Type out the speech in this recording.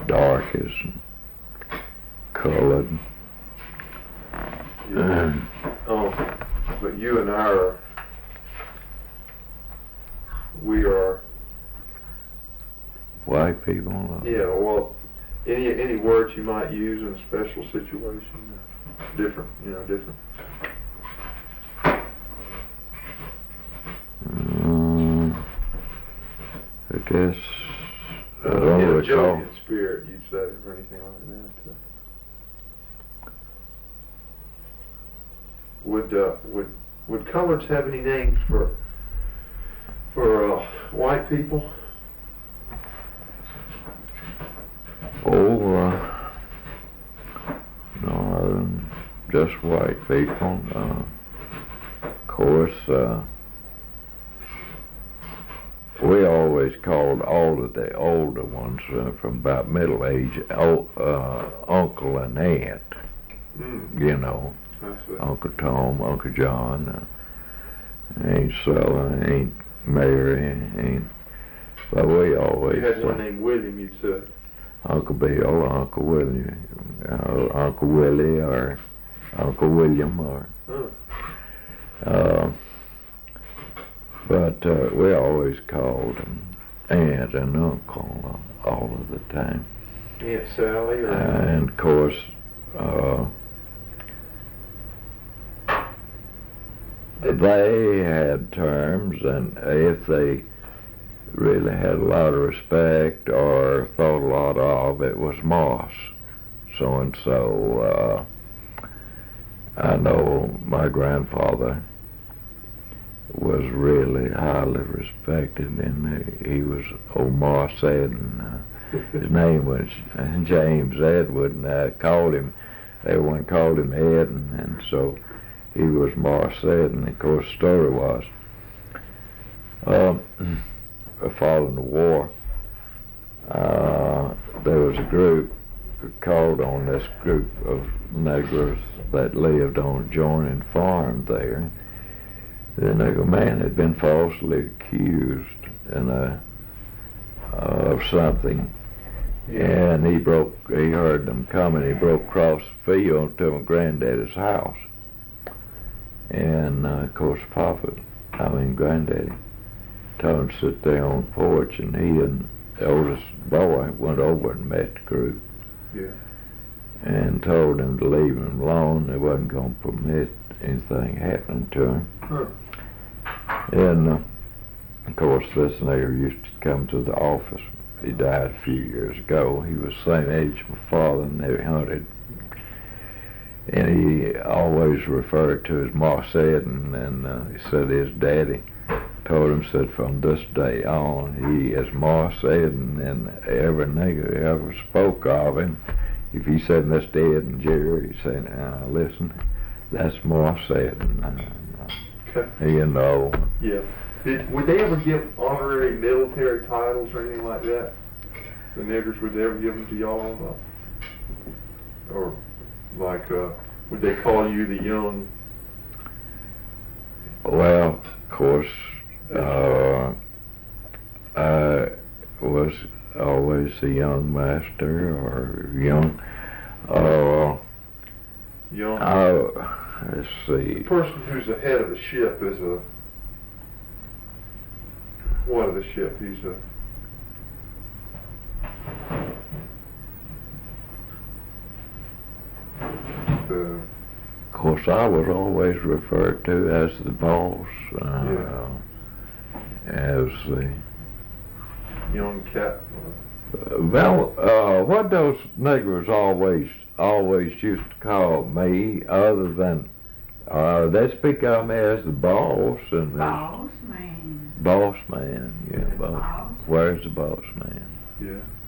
dark as colored. Yeah. But you and I we are white people. Yeah. Well, any words you might use in a special situation, different. I guess. In a joking spirit, you'd say, or anything like that. Would coloreds have any names for white people? Oh, no, just white people. Of course, we always called all of the older ones from about middle age, uncle and aunt. You know, Uncle Tom, Uncle John, Aunt Sulla, Aunt Mary, but we always. You had one named William, you'd say. Uncle Bill, Uncle William, Uncle Willie, or Uncle William, or. But we always called them aunt and uncle all of the time. Aunt Sally, or. And of course, they had terms, and if they really had a lot of respect or thought a lot of, it was Moss. So and so. I know my grandfather was really highly respected, and he was old Moss Eden. His name was James Edward, and everyone called him Eden, and so he was Moss Eden. Of course, the story was, following the war, there was a group called on this group of Negroes that lived on an adjoining farm there. The Negro man had been falsely accused of something, and he heard them coming. He broke across the field to my granddaddy's house, and of course granddaddy told him to sit there on the porch, and he and the oldest boy went over and met the group. Yeah. And told him to leave him alone. They wasn't going to permit anything happening to him. And of course, this nigger used to come to the office. He died a few years ago. He was the same age as my father, and they hunted. And he always referred to his Moss Eden, and he said his daddy told him, said from this day on, he is Moss Eden, and every nigger ever spoke of him. If he said Mr. Ed and Jerry, he said, listen, that's Moss Eden. You know. Yeah. Would they ever give honorary military titles or anything like that? The niggers, would they ever give them to y'all? Or like, would they call you the young? Well, of course, I was always a young master or young. Let's see. The person who's the head of the ship is what of the ship? He's Of course, I was always referred to as the boss, as the young captain. What those niggers always used to call me, other than they speak of me as the boss and boss man. Boss man, yeah. Boss. Boss. Where's the boss man? Yeah.